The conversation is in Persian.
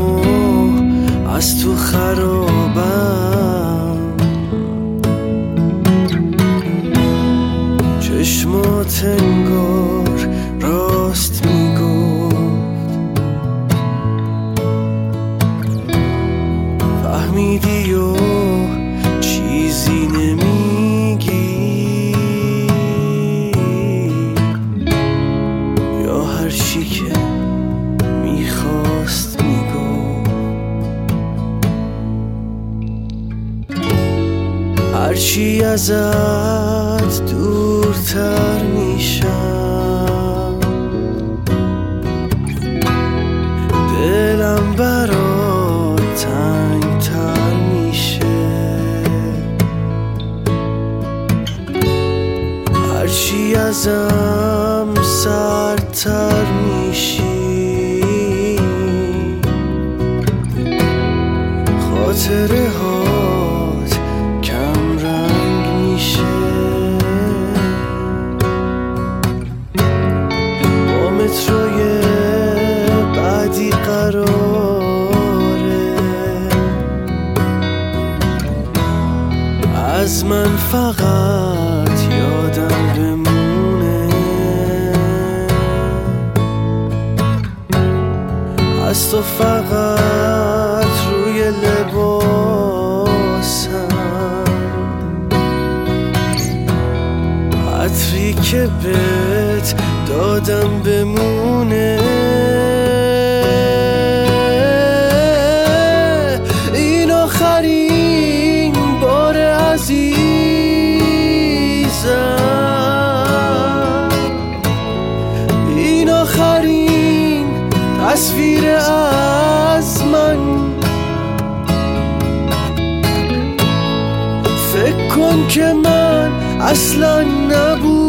و از تو خرابم، چشمات انگار راست میگفت، فهمیدی و چیزی نمیگی، یا هر چی که میخواست میگفت. هرچی ازت دورتر میشم، دلم برات تنگتر میشه. هرچی ازم سردتر میشی، خاطره هات کم رنگ میشه. با متروی بعدی قراره از من فقط یادم بمونه، از تو فقط روی لباسم، عطری که بهت دادم بمونه. این آخرین بار عزیزم، این آخرین تصویر از من. فکر کن که من اصلا نبودم،